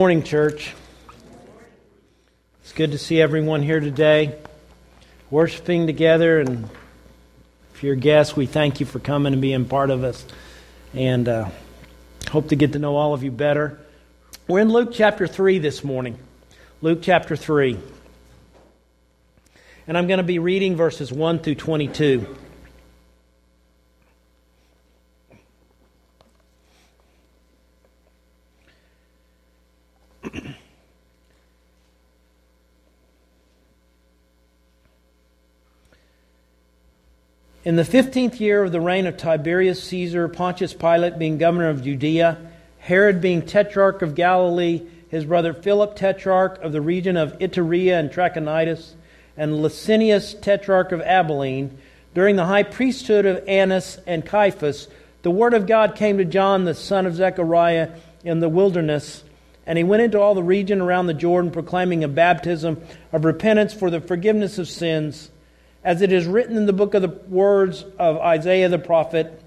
Morning, church. It's good to see everyone here today, worshiping together. And if you're a guest, we thank you for coming and being part of us. And hope to get to know all of you better. We're in Luke chapter 3 this morning. Luke chapter 3. And I'm going to be reading verses 1 through 22. In the 15th year of the reign of Tiberius Caesar, Pontius Pilate being governor of Judea, Herod being tetrarch of Galilee, his brother Philip tetrarch of the region of Iturea and Trachonitis, and Licinius tetrarch of Abilene, during the high priesthood of Annas and Caiaphas, the word of God came to John, the son of Zechariah, in the wilderness, and he went into all the region around the Jordan, proclaiming a baptism of repentance for the forgiveness of sins, as it is written in the book of the words of Isaiah the prophet,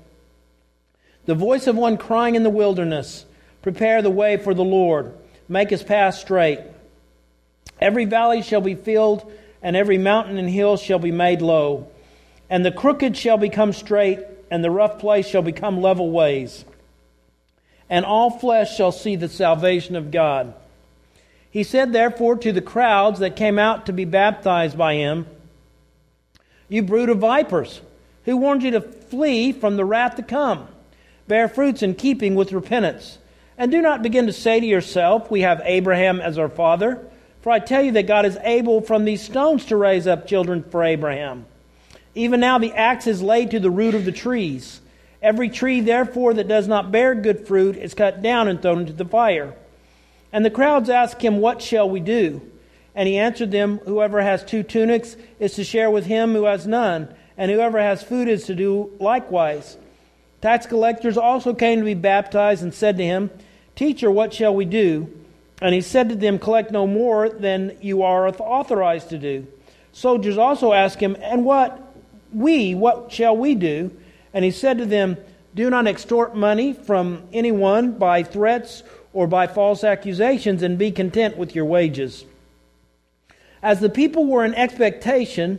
the voice of one crying in the wilderness, prepare the way for the Lord, make his path straight. Every valley shall be filled, and every mountain and hill shall be made low. And the crooked shall become straight, and the rough place shall become level ways. And all flesh shall see the salvation of God. He said therefore to the crowds that came out to be baptized by him, you brood of vipers, who warned you to flee from the wrath to come? Bear fruits in keeping with repentance. And do not begin to say to yourself, we have Abraham as our father. For I tell you that God is able from these stones to raise up children for Abraham. Even now the axe is laid to the root of the trees. Every tree, therefore, that does not bear good fruit is cut down and thrown into the fire. And the crowds asked him, what shall we do? And he answered them, whoever has 2 tunics is to share with him who has none, and whoever has food is to do likewise. Tax collectors also came to be baptized and said to him, Teacher, what shall we do? And he said to them, collect no more than you are authorized to do. Soldiers also asked him, and what shall we do? And he said to them, do not extort money from anyone by threats or by false accusations, and be content with your wages. As the people were in expectation,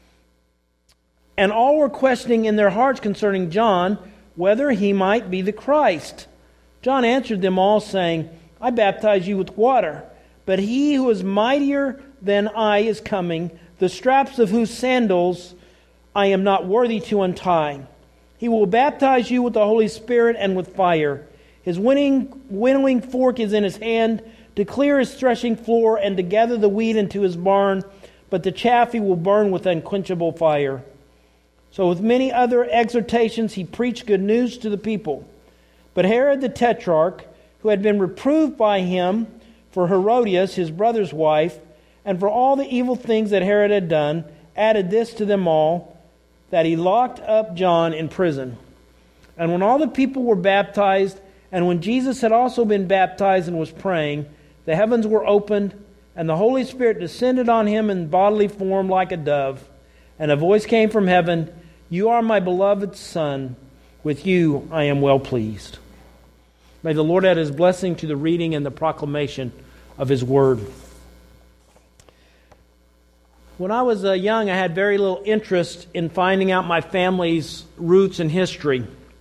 and all were questioning in their hearts concerning John, whether he might be the Christ. John answered them all, saying, I baptize you with water, but he who is mightier than I is coming, the straps of whose sandals I am not worthy to untie. He will baptize you with the Holy Spirit and with fire. His winnowing fork is in his hand, to clear his threshing floor and to gather the wheat into his barn, but the chaff he will burn with unquenchable fire. So with many other exhortations he preached good news to the people. But Herod the Tetrarch, who had been reproved by him for Herodias, his brother's wife, and for all the evil things that Herod had done, added this to them all, that he locked up John in prison. And when all the people were baptized, and when Jesus had also been baptized and was praying, the heavens were opened, and the Holy Spirit descended on him in bodily form like a dove. And a voice came from heaven, You are my beloved Son, with you I am well pleased. May the Lord add his blessing to the reading and the proclamation of his word. When I was young, I had very little interest in finding out my family's roots and history.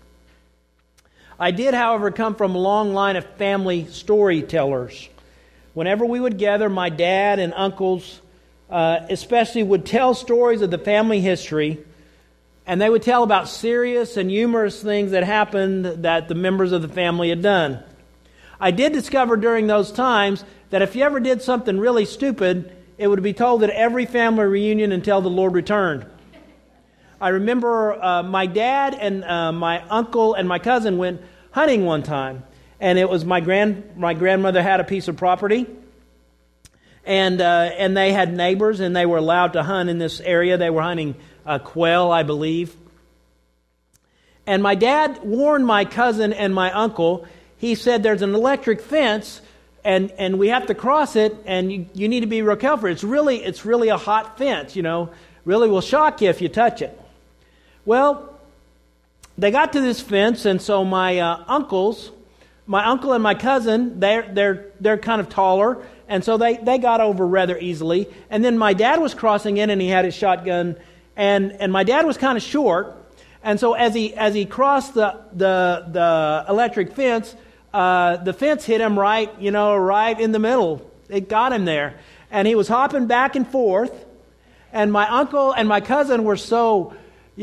I did, however, come from a long line of family storytellers. Whenever we would gather, my dad and uncles especially would tell stories of the family history, and they would tell about serious and humorous things that happened that the members of the family had done. I did discover during those times that if you ever did something really stupid, it would be told at every family reunion until the Lord returned. I remember my dad and my uncle and my cousin went hunting one time. And it was my grandmother had a piece of property, and they had neighbors, and they were allowed to hunt in this area. They were hunting quail, I believe. And my dad warned my cousin and my uncle. He said, "There's an electric fence, and we have to cross it, and you need to be real careful. It's really a hot fence. Really will shock you if you touch it." Well, they got to this fence, and so my uncles My uncle and my cousin, they're kind of taller, and so they got over rather easily. And then my dad was crossing in, and he had his shotgun, and my dad was kind of short, and so as he crossed the electric fence, the fence hit him right in the middle. It got him there, and he was hopping back and forth. And my uncle and my cousin were so,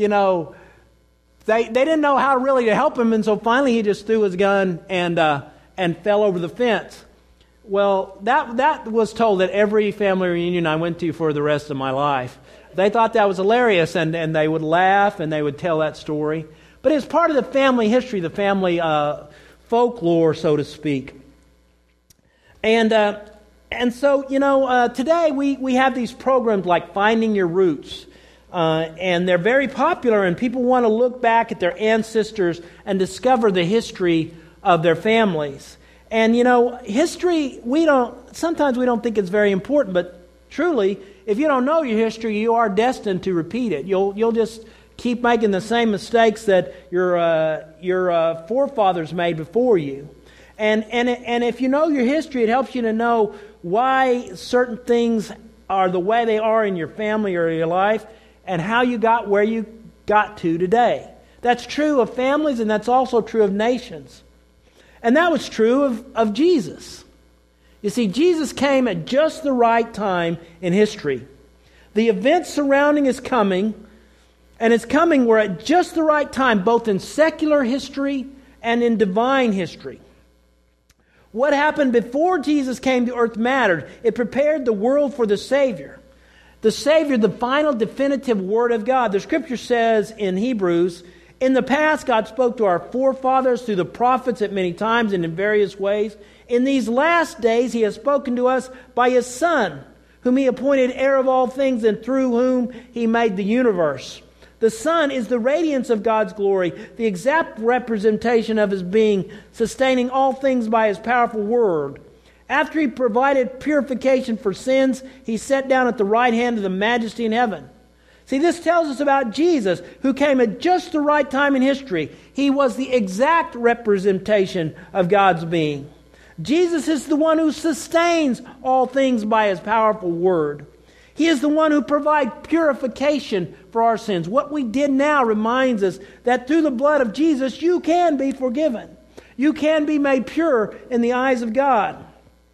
They didn't know how really to help him, and so finally he just threw his gun and fell over the fence. Well, that was told at every family reunion I went to for the rest of my life. They thought that was hilarious, and they would laugh and they would tell that story. But it's part of the family history, the family folklore, so to speak. And so today we have these programs like Finding Your Roots. And they're very popular, and people want to look back at their ancestors and discover the history of their families. And history, sometimes we don't think it's very important, but truly, if you don't know your history, you are destined to repeat it. You'll just keep making the same mistakes that your forefathers made before you. And if you know your history, it helps you to know why certain things are the way they are in your family or your life, and how you got where you got to today. That's true of families, and that's also true of nations. And that was true of Jesus. You see, Jesus came at just the right time in history. The events surrounding His coming, and His coming were at just the right time, both in secular history and in divine history. What happened before Jesus came to earth mattered. It prepared the world for the Savior. The Savior, the final definitive Word of God. The Scripture says in Hebrews, in the past God spoke to our forefathers through the prophets at many times and in various ways. In these last days He has spoken to us by His Son, whom He appointed heir of all things and through whom He made the universe. The Son is the radiance of God's glory, the exact representation of His being, sustaining all things by His powerful Word. After He provided purification for sins, He sat down at the right hand of the Majesty in heaven. See, this tells us about Jesus, who came at just the right time in history. He was the exact representation of God's being. Jesus is the one who sustains all things by His powerful Word. He is the one who provides purification for our sins. What we did now reminds us that through the blood of Jesus, you can be forgiven. You can be made pure in the eyes of God.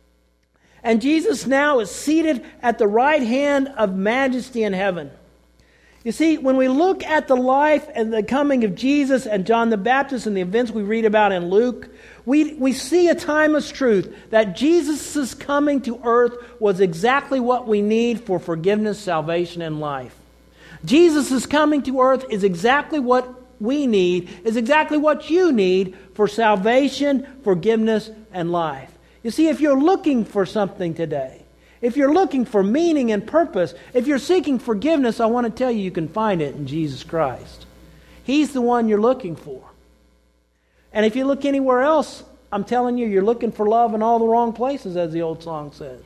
And Jesus now is seated at the right hand of Majesty in heaven. You see, when we look at the life and the coming of Jesus and John the Baptist and the events we read about in Luke, we see a timeless truth that Jesus' coming to earth was exactly what we need for forgiveness, salvation, and life. Jesus' coming to earth is exactly what we need, is exactly what you need for salvation, forgiveness, and life. You see, if you're looking for something today, if you're looking for meaning and purpose, if you're seeking forgiveness, I want to tell you, you can find it in Jesus Christ. He's the one you're looking for. And if you look anywhere else, I'm telling you, you're looking for love in all the wrong places, as the old song said.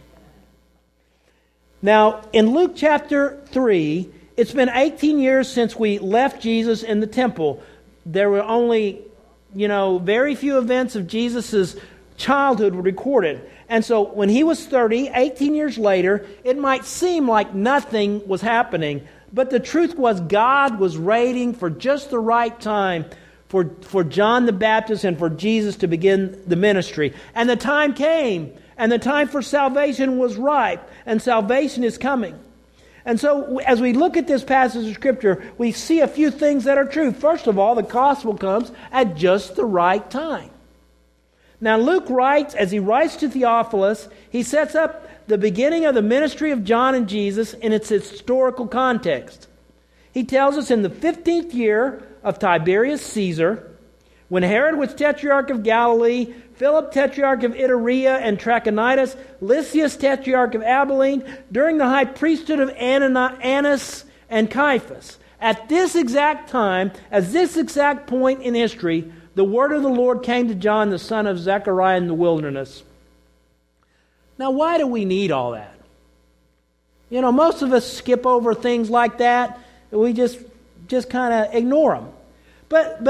Now, in Luke chapter 3, it's been 18 years since we left Jesus in the temple. There were only, very few events of Jesus' childhood were recorded. And so when He was 30, 18 years later, it might seem like nothing was happening. But the truth was, God was waiting for just the right time for John the Baptist and for Jesus to begin the ministry. And the time came, and the time for salvation was ripe, and salvation is coming. And so as we look at this passage of Scripture, we see a few things that are true. First of all, the gospel comes at just the right time. Now Luke writes, as he writes to Theophilus, he sets up the beginning of the ministry of John and Jesus in its historical context. He tells us in the 15th year of Tiberius Caesar, when Herod was Tetrarch of Galilee, Philip Tetrarch of Iturea and Trachonitis, Lysias Tetrarch of Abilene, during the high priesthood of Annas and Caiaphas. At this exact time, at this exact point in history, the word of the Lord came to John, the son of Zechariah, in the wilderness. Now, why do we need all that? Most of us skip over things like that. We just kind of ignore them. But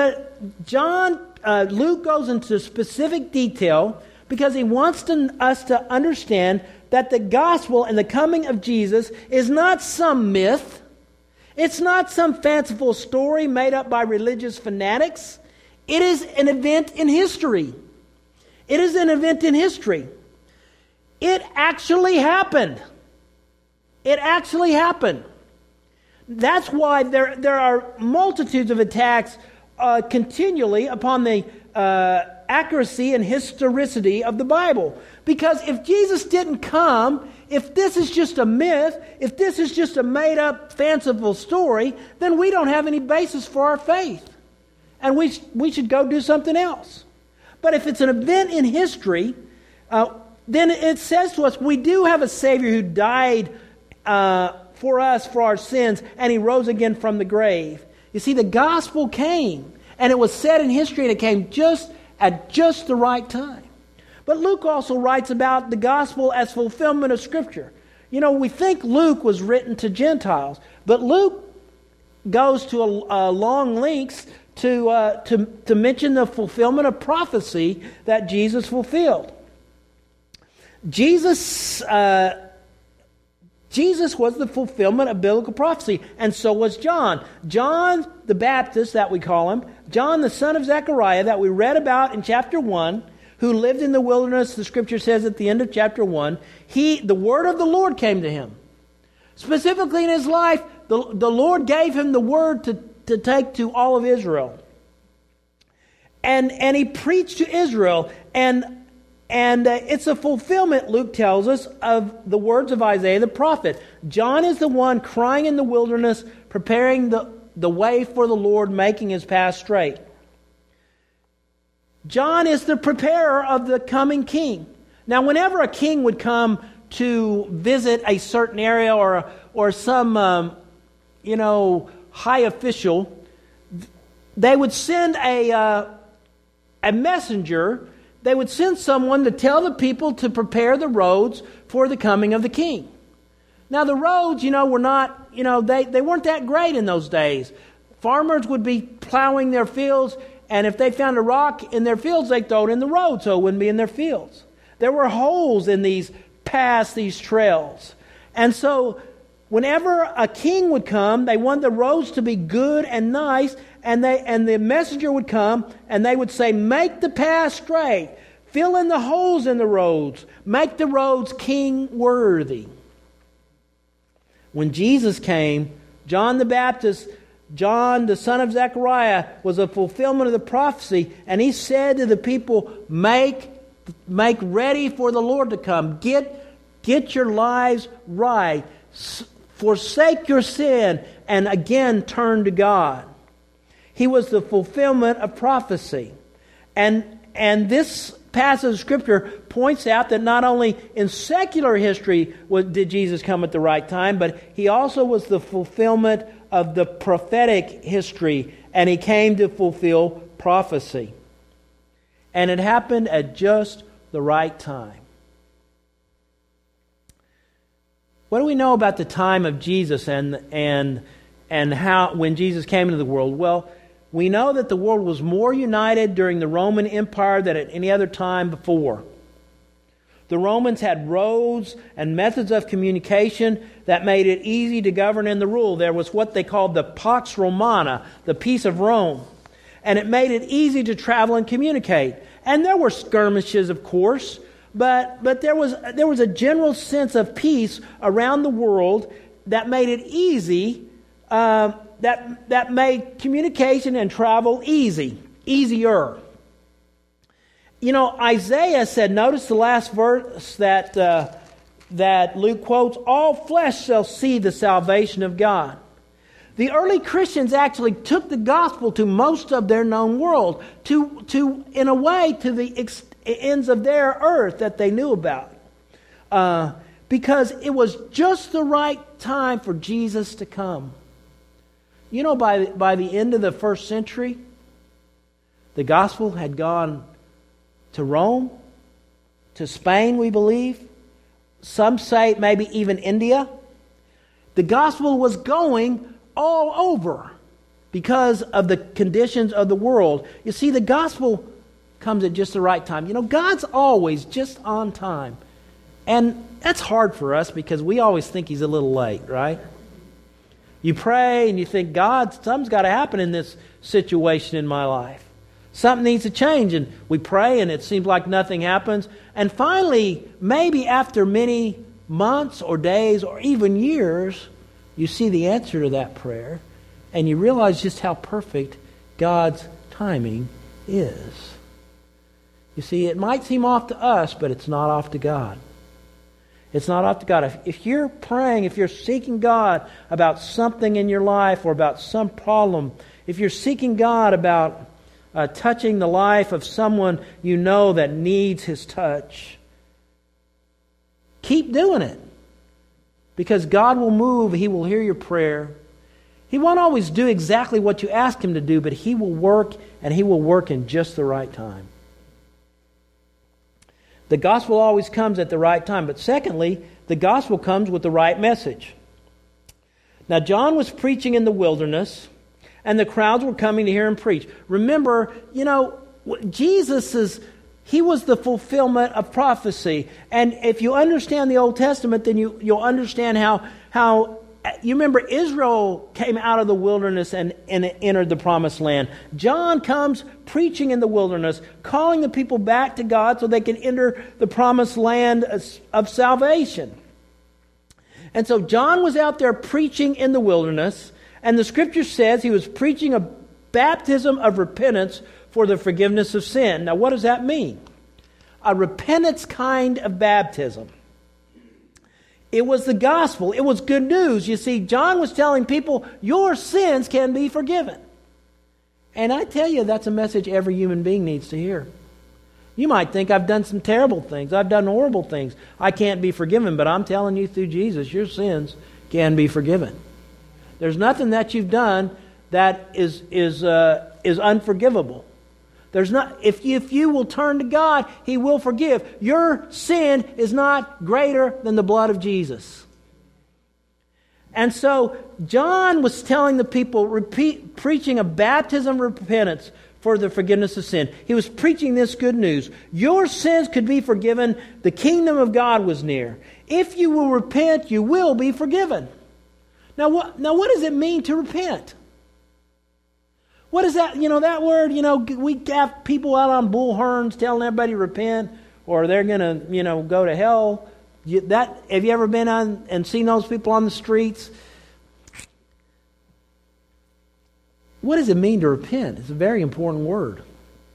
Luke goes into specific detail because he wants us to understand that the gospel and the coming of Jesus is not some myth. It's not some fanciful story made up by religious fanatics. It is an event in history. It is an event in history. It actually happened. It actually happened. That's why there are multitudes of attacks continually upon the accuracy and historicity of the Bible. Because if Jesus didn't come, if this is just a myth, if this is just a made-up, fanciful story, then we don't have any basis for our faith. And we should go do something else. But if it's an event in history, then it says to us, we do have a Savior who died for us, for our sins, and He rose again from the grave. You see, the gospel came, and it was said in history, and it came at just the right time. But Luke also writes about the gospel as fulfillment of Scripture. You know, we think Luke was written to Gentiles, but Luke goes to long lengths to mention the fulfillment of prophecy that Jesus fulfilled. Jesus was the fulfillment of biblical prophecy, and so was John. John the Baptist, that we call him, John the son of Zechariah, that we read about in chapter 1, who lived in the wilderness, the Scripture says at the end of chapter 1, the word of the Lord came to him. Specifically in his life, the Lord gave him the word to take to all of Israel. And he preached to Israel, and it's a fulfillment, Luke tells us, of the words of Isaiah the prophet. John is the one crying in the wilderness, preparing the way for the Lord, making His path straight. John is the preparer of the coming king. Now, whenever a king would come to visit a certain area or some high official, they would send a messenger. They would send someone to tell the people to prepare the roads for the coming of the king. Now the roads, were not, they weren't that great in those days. Farmers would be plowing their fields, and if they found a rock in their fields, they'd throw it in the road so it wouldn't be in their fields. There were holes in these paths, these trails. And so whenever a king would come, they wanted the roads to be good and nice, and the messenger would come, and they would say, make the path straight, fill in the holes in the roads, make the roads king-worthy. When Jesus came, John the Baptist, John the son of Zechariah, was a fulfillment of the prophecy, and he said to the people, make ready for the Lord to come. Get your lives right. Forsake your sin, and again turn to God. He was the fulfillment of prophecy. And this passage of Scripture points out that not only in secular history did Jesus come at the right time, but He also was the fulfillment of the prophetic history, and He came to fulfill prophecy. And it happened at just the right time. What do we know about the time of Jesus and how when Jesus came into the world? Well, we know that the world was more united during the Roman Empire than at any other time before. The Romans had roads and methods of communication that made it easy to govern and to rule. There was what they called the Pax Romana, the peace of Rome. And it made it easy to travel and communicate. And there were skirmishes, of course, but there was a general sense of peace around the world that made it easy, that made communication and travel easier. Isaiah said, notice the last verse that Luke quotes, all flesh shall see the salvation of God. The early Christians actually took the gospel to most of their known world, in a way, to the ends of their earth that they knew about. Because it was just the right time for Jesus to come. By the end of the first century, the gospel had gone to Rome, to Spain, we believe. Some say maybe even India. The gospel was going all over. because of the conditions of the world. You see, the gospel comes at just the right time. You know, God's always just on time. And that's hard for us because we always think He's a little late, right? You pray and you think, God, something's got to happen in this situation in my life. Something needs to change. And we pray and it seems like nothing happens. And finally, maybe after many months or days or even years, you see the answer to that prayer and you realize just how perfect God's timing is. You see, it might seem off to us, but it's not off to God. It's not off to God. If you're praying, if you're seeking God about something in your life or about some problem, if you're seeking God about touching the life of someone you know that needs His touch, keep doing it. Because God will move. He will hear your prayer. He won't always do exactly what you ask Him to do, but He will work, and He will work in just the right time. The gospel always comes at the right time. But secondly, the gospel comes with the right message. Now, John was preaching in the wilderness, and the crowds were coming to hear Him preach. Remember, you know, He was the fulfillment of prophecy. And if you understand the Old Testament, then you'll understand how you remember Israel came out of the wilderness and entered the promised land. John comes preaching in the wilderness, calling the people back to God so they can enter the promised land of salvation. And so John was out there preaching in the wilderness, and the Scripture says he was preaching a baptism of repentance for the forgiveness of sin. Now, what does that mean? A repentance kind of baptism. It was the gospel. It was good news. You see, John was telling people, your sins can be forgiven. And I tell you, that's a message every human being needs to hear. You might think, I've done some terrible things. I've done horrible things. I can't be forgiven. But I'm telling you, through Jesus, your sins can be forgiven. There's nothing that you've done that is unforgivable. There's not. If you will turn to God, He will forgive. Your sin is not greater than the blood of Jesus. And so John was telling the people, preaching a baptism of repentance for the forgiveness of sin. He was preaching this good news. Your sins could be forgiven. The kingdom of God was near. If you will repent, you will be forgiven. Now what does it mean to repent? What is that? You know, that word, we have people out on bullhorns telling everybody to repent or they're going to, go to hell. Have you ever been on and seen those people on the streets? What does it mean to repent? It's a very important word.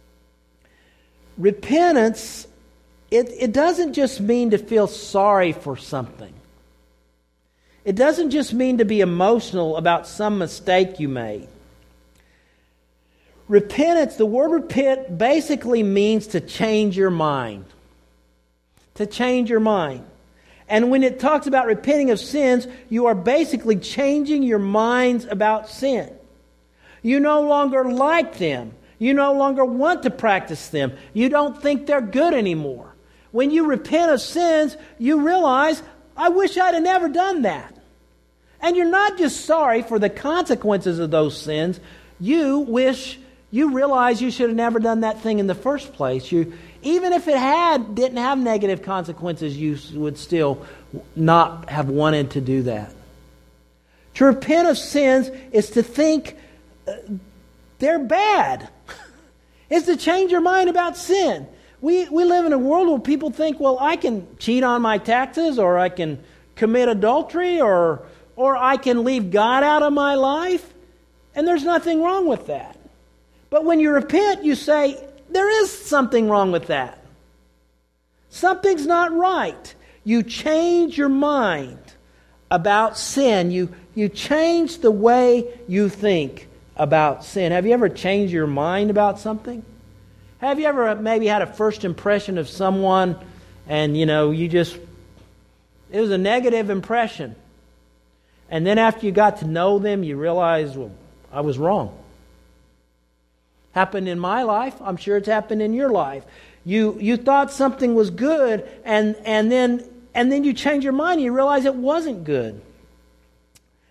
Repentance, it doesn't just mean to feel sorry for something. It doesn't just mean to be emotional about some mistake you made. Repentance, the word repent basically means to change your mind. To change your mind. And when it talks about repenting of sins, you are basically changing your minds about sin. You no longer like them. You no longer want to practice them. You don't think they're good anymore. When you repent of sins, you realize, I wish I'd have never done that. And you're not just sorry for the consequences of those sins. You realize you should have never done that thing in the first place. Even if it didn't have negative consequences, you would still not have wanted to do that. To repent of sins is to think they're bad. It's to change your mind about sin. We live in a world where people think, well, I can cheat on my taxes, or I can commit adultery, or I can leave God out of my life. And there's nothing wrong with that. But when you repent, you say, there is something wrong with that. Something's not right. You change your mind about sin. You change the way you think about sin. Have you ever changed your mind about something? Have you ever maybe had a first impression of someone and, it was a negative impression. And then after you got to know them, you realized, well, I was wrong. Happened in my life. I'm sure it's happened in your life. You thought something was good, and then you change your mind and you realize it wasn't good.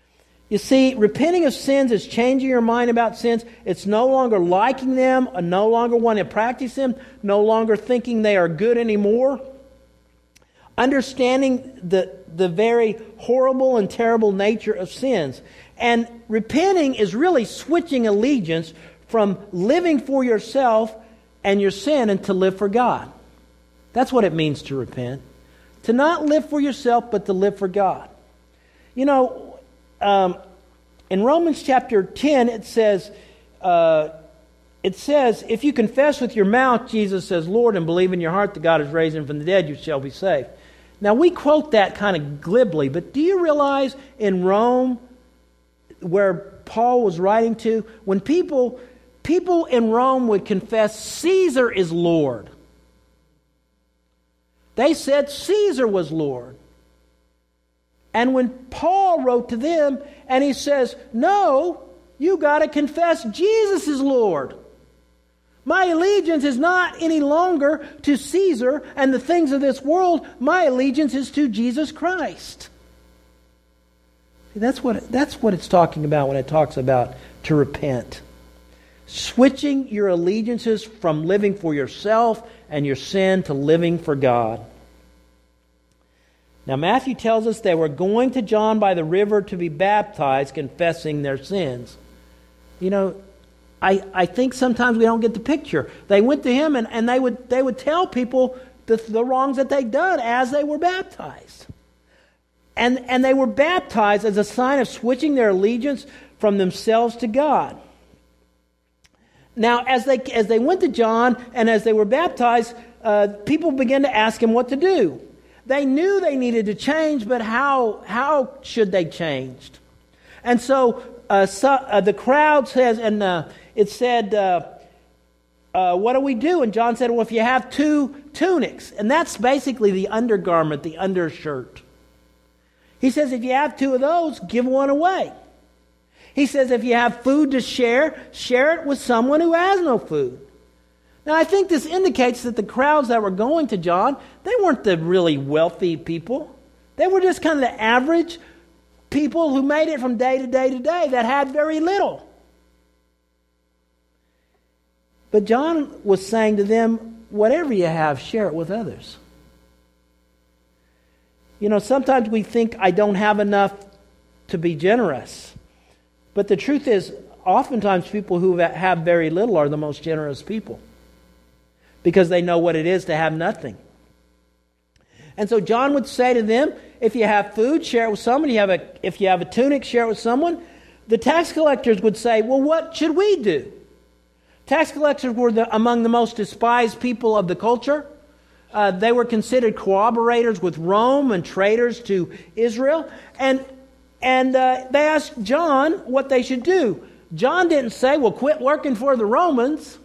You see, repenting of sins is changing your mind about sins. It's no longer liking them, or no longer wanting to practice them, no longer thinking they are good anymore. Understanding the very horrible and terrible nature of sins. And repenting is really switching allegiance from living for yourself and your sin and to live for God. That's what it means to repent. To not live for yourself, but to live for God. You know, in Romans chapter 10, it says, if you confess with your mouth Jesus says Lord and believe in your heart that God has raised him from the dead, you shall be saved. Now, we quote that kind of glibly, but do you realize in Rome, where Paul was writing to, when people in Rome would confess Caesar is Lord, they said Caesar was Lord. And when Paul wrote to them, and he says, no, you got to confess Jesus is Lord. My allegiance is not any longer to Caesar and the things of this world. My allegiance is to Jesus Christ. That's what it's talking about when it talks about to repent. Switching your allegiances from living for yourself and your sin to living for God. Now, Matthew tells us they were going to John by the river to be baptized, confessing their sins. You know, I think sometimes we don't get the picture. They went to him and they would tell people the wrongs that they'd done as they were baptized. And they were baptized as a sign of switching their allegiance from themselves to God. Now, as they went to John and as they were baptized, people began to ask him what to do. They knew they needed to change, but how should they change? And so the crowd says, and it said, what do we do? And John said, well, if you have 2 tunics, and that's basically the undergarment, the undershirt. He says, if you have 2 of those, give one away. He says, if you have food to share it with someone who has no food. Now, I think this indicates that the crowds that were going to John, they weren't the really wealthy people. They were just kind of the average people who made it from day to day to day that had very little. But John was saying to them, whatever you have, share it with others. You know, sometimes we think I don't have enough to be generous. But the truth is, oftentimes people who have very little are the most generous people. Because they know what it is to have nothing. And so John would say to them, if you have food, share it with someone. If you have a tunic, share it with someone. The tax collectors would say, well, what should we do? Tax collectors were among the most despised people of the culture. They were considered cooperators with Rome and traitors to Israel. And they asked John what they should do. John didn't say, well, quit working for the Romans.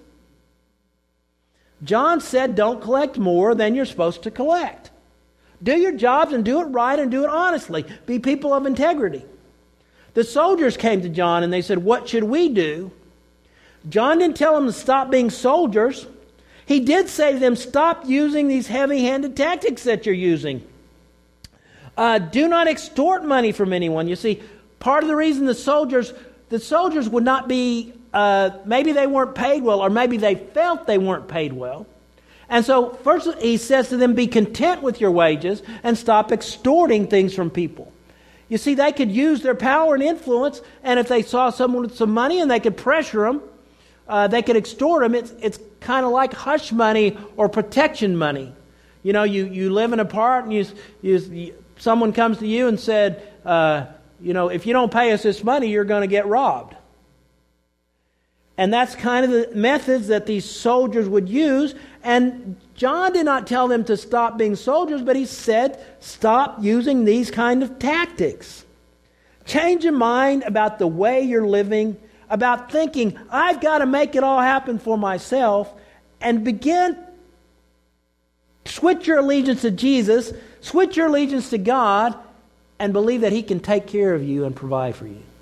John said, don't collect more than you're supposed to collect. Do your jobs and do it right and do it honestly. Be people of integrity. The soldiers came to John and they said, what should we do? John didn't tell them to stop being soldiers. He did say to them, stop using these heavy-handed tactics that you're using. Do not extort money from anyone. You see, part of the reason the soldiers would not be, maybe they weren't paid well, or maybe they felt they weren't paid well. And so first he says to them, be content with your wages and stop extorting things from people. You see, they could use their power and influence, and if they saw someone with some money and they could pressure them, they could extort them. It's kind of like hush money or protection money. You know, you live in a part and someone comes to you and said, if you don't pay us this money, you're going to get robbed. And that's kind of the methods that these soldiers would use. And John did not tell them to stop being soldiers, but he said, stop using these kind of tactics. Change your mind about the way you're living, about thinking, I've got to make it all happen for myself, and begin, switch your allegiance to Jesus, switch your allegiance to God, and believe that He can take care of you and provide for you.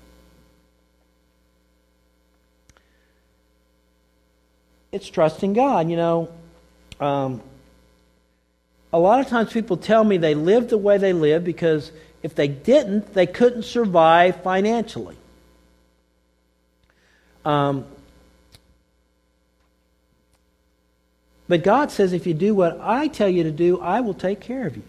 It's trusting God. You know, a lot of times people tell me they live the way they live because If they didn't, they couldn't survive financially. But God says, if you do what I tell you to do, I will take care of you.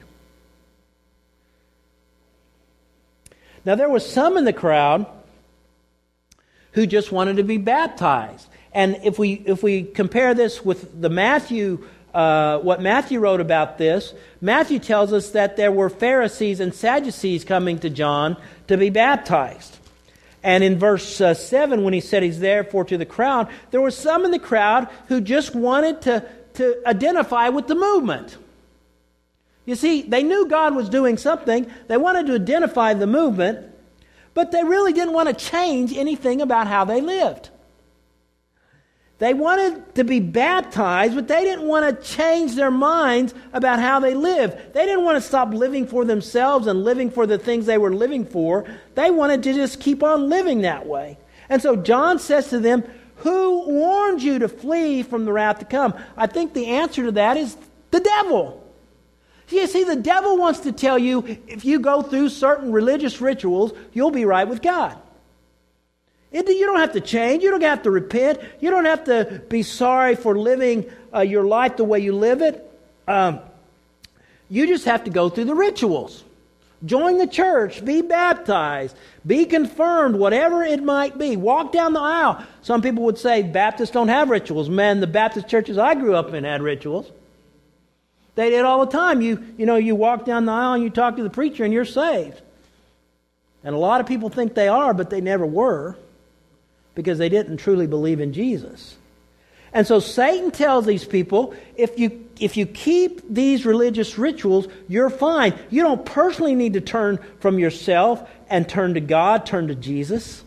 Now, there was some in the crowd who just wanted to be baptized. And if we compare this with the what Matthew wrote about this, Matthew tells us that there were Pharisees and Sadducees coming to John to be baptized. And in verse 7, when he said he's therefore to the crowd, there were some in the crowd who just wanted to identify with the movement. You see, they knew God was doing something. They wanted to identify the movement, but they really didn't want to change anything about how they lived. They wanted to be baptized, but they didn't want to change their minds about how they lived. They didn't want to stop living for themselves and living for the things they were living for. They wanted to just keep on living that way. And so John says to them, who warned you to flee from the wrath to come? I think the answer to that is the devil. You see, the devil wants to tell you if you go through certain religious rituals, you'll be right with God. You don't have to change. You don't have to repent. You don't have to be sorry for living your life the way you live it. You just have to go through the rituals. Join the church. Be baptized. Be confirmed, whatever it might be. Walk down the aisle. Some people would say Baptists don't have rituals. Man, the Baptist churches I grew up in had rituals. They did all the time. You walk down the aisle and you talk to the preacher and you're saved. And a lot of people think they are, but they never were, because they didn't truly believe in Jesus. And so Satan tells these people, if you keep these religious rituals, you're fine. You don't personally need to turn from yourself and turn to God, turn to Jesus.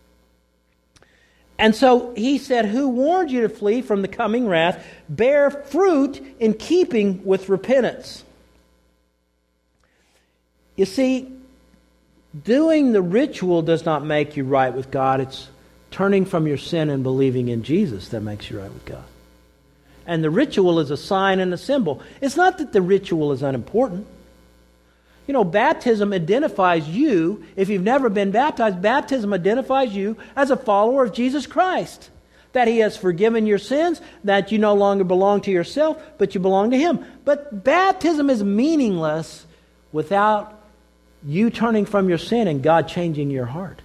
And so he said, who warned you to flee from the coming wrath? Bear fruit in keeping with repentance. You see, doing the ritual does not make you right with God. It's turning from your sin and believing in Jesus that makes you right with God. And the ritual is a sign and a symbol. It's not that the ritual is unimportant. You know, baptism identifies you. If you've never been baptized, baptism identifies you as a follower of Jesus Christ. That He has forgiven your sins, that you no longer belong to yourself, but you belong to Him. But baptism is meaningless without you turning from your sin and God changing your heart.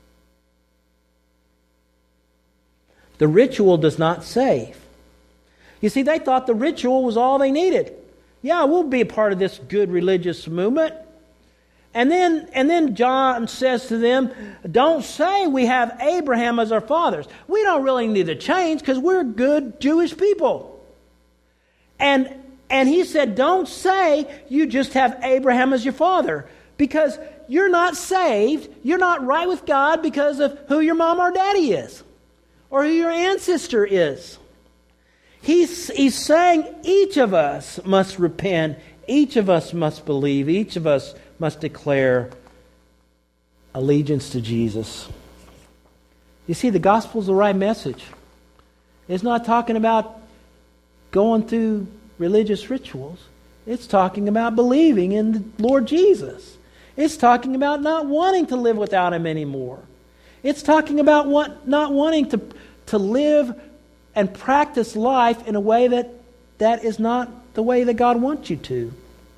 The ritual does not save. You see, they thought the ritual was all they needed. Yeah, we'll be a part of this good religious movement. And then John says to them, don't say we have Abraham as our fathers. We don't really need to change because we're good Jewish people. And he said, don't say you just have Abraham as your father, because you're not saved. You're not right with God because of who your mom or daddy is, or who your ancestor is. He's saying each of us must repent. Each of us must believe. Each of us must declare allegiance to Jesus. You see, the gospel is the right message. It's not talking about going through religious rituals. It's talking about believing in the Lord Jesus. It's talking about not wanting to live without Him anymore. It's talking about not wanting to live and practice life in a way that is not the way that God wants you to.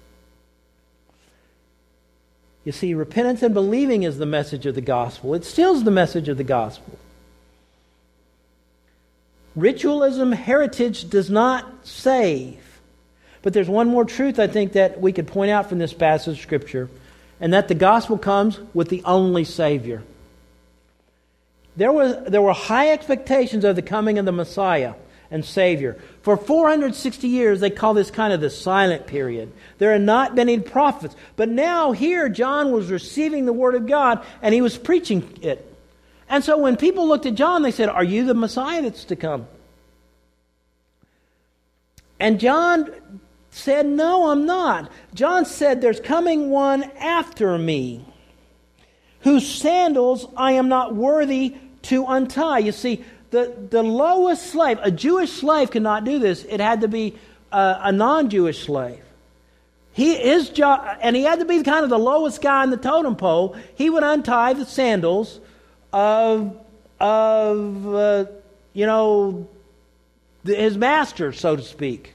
You see, repentance and believing is the message of the gospel. It still is the message of the gospel. Ritualism heritage does not save. But there's one more truth I think that we could point out from this passage of Scripture, and that the gospel comes with the only Savior. There were high expectations of the coming of the Messiah and Savior. For 460 years, they call this kind of the silent period. There had not been any prophets. But now here, John was receiving the Word of God, and he was preaching it. And so when people looked at John, they said, are you the Messiah that's to come? And John said, no, I'm not. John said, there's coming one after me, whose sandals I am not worthy to untie. You see, the lowest slave, a Jewish slave could not do this. It had to be a non-Jewish slave. His job, and he had to be kind of the lowest guy on the totem pole. He would untie the sandals of his master, so to speak.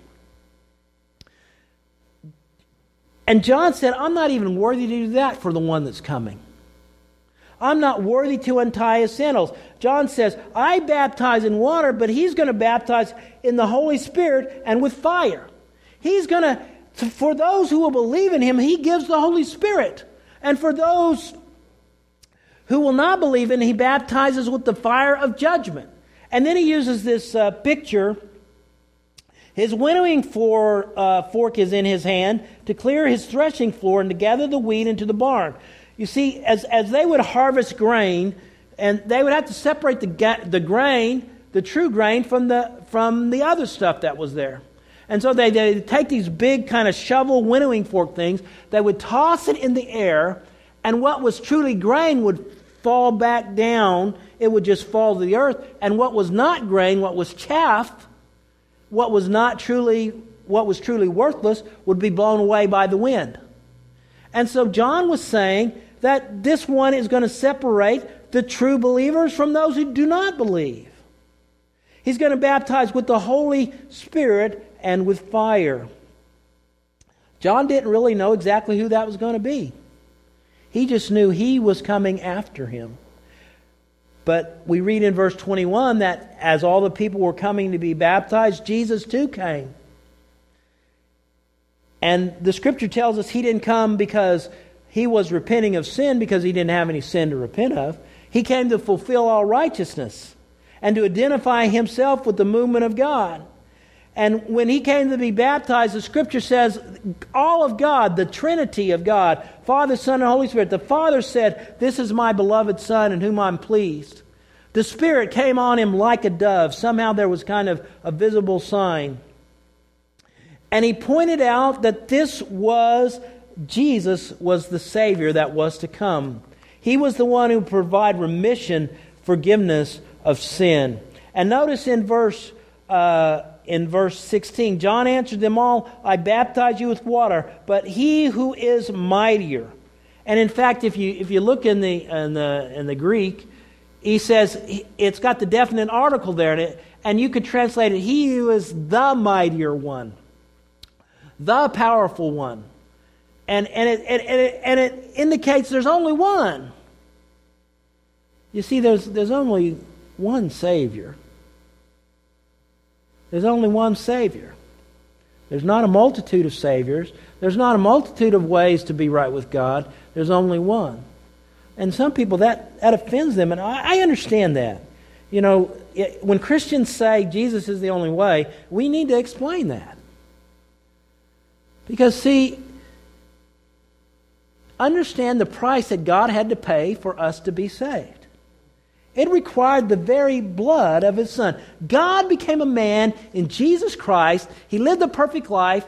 And John said, I'm not even worthy to do that for the one that's coming. I'm not worthy to untie his sandals. John says, I baptize in water, but he's going to baptize in the Holy Spirit and with fire. He's going to, for those who will believe in him, he gives the Holy Spirit. And for those who will not believe in him, he baptizes with the fire of judgment. And then he uses this picture. His winnowing fork is in his hand to clear his threshing floor and to gather the wheat into the barn. You see, as they would harvest grain, and they would have to separate the grain, the true grain, from the other stuff that was there. And so they take these big kind of shovel winnowing fork things, they would toss it in the air, and what was truly grain would fall back down. It would just fall to the earth. And what was not grain, what was chaff, what was truly worthless, would be blown away by the wind. And so John was saying that this one is going to separate the true believers from those who do not believe. He's going to baptize with the Holy Spirit and with fire. John didn't really know exactly who that was going to be. He just knew he was coming after him. But we read in verse 21 that as all the people were coming to be baptized, Jesus too came. And the Scripture tells us he didn't come because he was repenting of sin, because he didn't have any sin to repent of. He came to fulfill all righteousness and to identify himself with the movement of God. And when he came to be baptized, the Scripture says all of God, the Trinity of God, Father, Son, and Holy Spirit. The Father said, "This is my beloved Son in whom I'm pleased." The Spirit came on him like a dove. Somehow there was kind of a visible sign. And he pointed out that Jesus was the Savior that was to come. He was the one who would provide remission, forgiveness of sin. And notice in verse 16, John answered them all, I baptize you with water, but he who is mightier. And in fact, if you look in the Greek, he says it's got the definite article there in it, and you could translate it, he who is the mightier one, the powerful one. And it indicates there's only one. You see, there's only one Savior. There's only one Savior. There's not a multitude of Saviors. There's not a multitude of ways to be right with God. There's only one. And some people, that offends them, and I understand that. You know, when Christians say Jesus is the only way, we need to explain that. Because, see, understand the price that God had to pay for us to be saved. It required the very blood of His Son. God became a man in Jesus Christ. He lived a perfect life.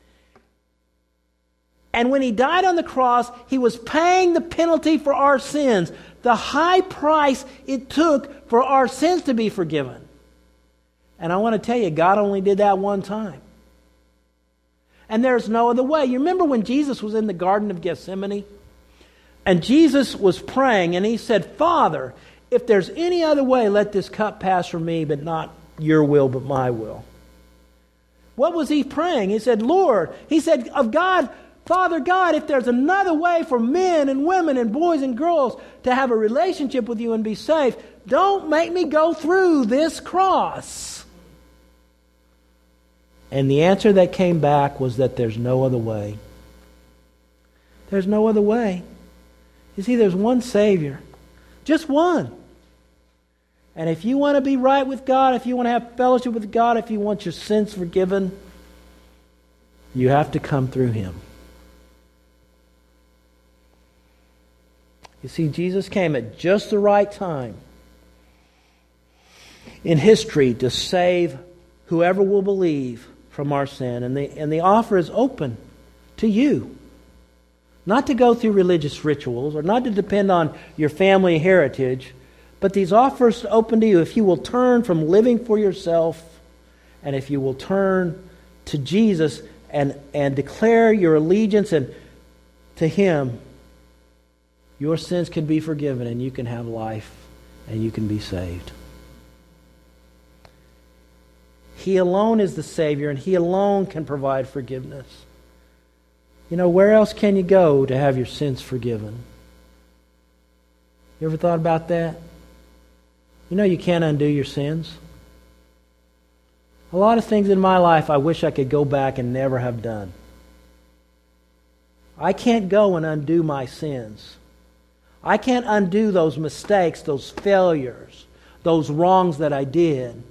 And when He died on the cross, He was paying the penalty for our sins. The high price it took for our sins to be forgiven. And I want to tell you, God only did that one time. And there's no other way. You remember when Jesus was in the Garden of Gethsemane? And Jesus was praying and He said, Father, if there's any other way, let this cup pass from me, but not your will, but my will. What was He praying? He said, Lord, He said, of God, Father God, if there's another way for men and women and boys and girls to have a relationship with you and be saved, don't make me go through this cross. And the answer that came back was that there's no other way. There's no other way. You see, there's one Savior. Just one. And if you want to be right with God, if you want to have fellowship with God, if you want your sins forgiven, you have to come through Him. You see, Jesus came at just the right time in history to save whoever will believe from our sin. And the offer is open to you. Not to go through religious rituals or not to depend on your family heritage, but these offers open to you if you will turn from living for yourself and if you will turn to Jesus and declare your allegiance and to Him, your sins can be forgiven and you can have life and you can be saved. He alone is the Savior, and He alone can provide forgiveness. You know, where else can you go to have your sins forgiven? You ever thought about that? You know you can't undo your sins. A lot of things in my life I wish I could go back and never have done. I can't go and undo my sins. I can't undo those mistakes, those failures, those wrongs that I did.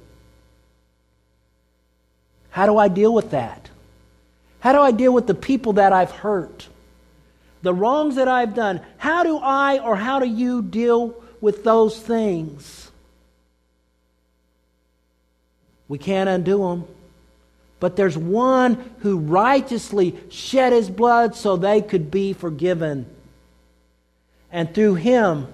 How do I deal with that? How do I deal with the people that I've hurt? The wrongs that I've done. How do I or how do you deal with those things? We can't undo them. But there's one who righteously shed His blood so they could be forgiven. And through Him,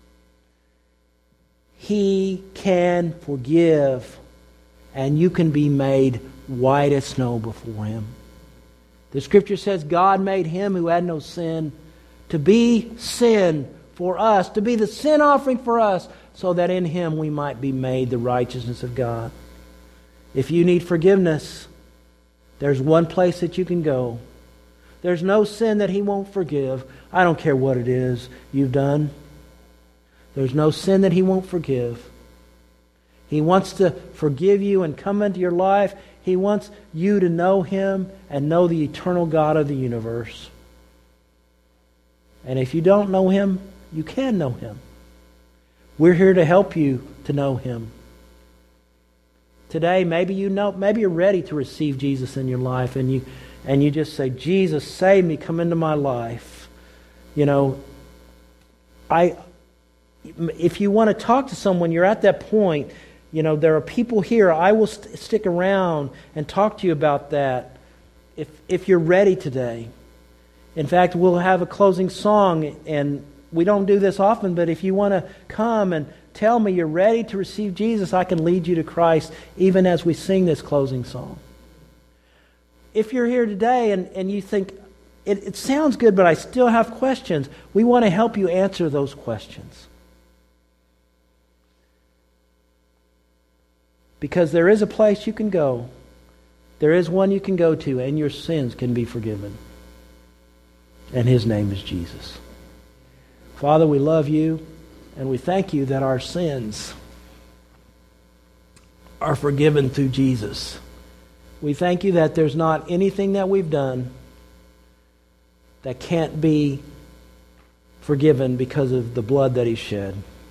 He can forgive. And you can be made white as snow before Him. The Scripture says God made Him who had no sin to be sin for us, to be the sin offering for us, so that in Him we might be made the righteousness of God. If you need forgiveness, there's one place that you can go. There's no sin that He won't forgive. I don't care what it is you've done. There's no sin that He won't forgive. He wants to forgive you and come into your life. He wants you to know Him and know the eternal God of the universe. And if you don't know Him, you can know Him. We're here to help you to know Him. Today, maybe you're ready to receive Jesus in your life, and you just say, Jesus, save me, come into my life. You know, if you want to talk to someone, you're at that point. You know, there are people here. I will stick around and talk to you about that if you're ready today. In fact, we'll have a closing song, and we don't do this often, but if you want to come and tell me you're ready to receive Jesus, I can lead you to Christ even as we sing this closing song. If you're here today and you think, it sounds good, but I still have questions, we want to help you answer those questions. Because there is a place you can go. There is one you can go to, and your sins can be forgiven. And His name is Jesus. Father, we love You, and we thank You that our sins are forgiven through Jesus. We thank You that there's not anything that we've done that can't be forgiven because of the blood that He shed.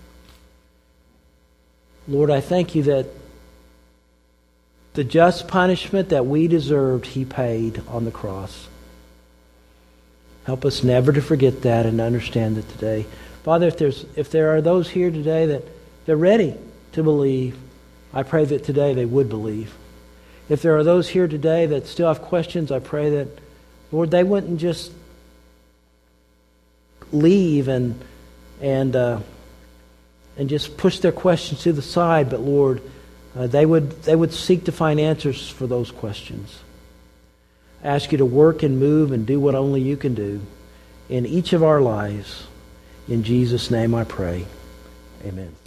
Lord, I thank You that the just punishment that we deserved, He paid on the cross. Help us never to forget that and understand that today. Father, if there are those here today that they're ready to believe, I pray that today they would believe. If there are those here today that still have questions, I pray that, Lord, they wouldn't just leave and just push their questions to the side, but Lord, they would seek to find answers for those questions. I ask You to work and move and do what only You can do in each of our lives. In Jesus' name I pray. Amen.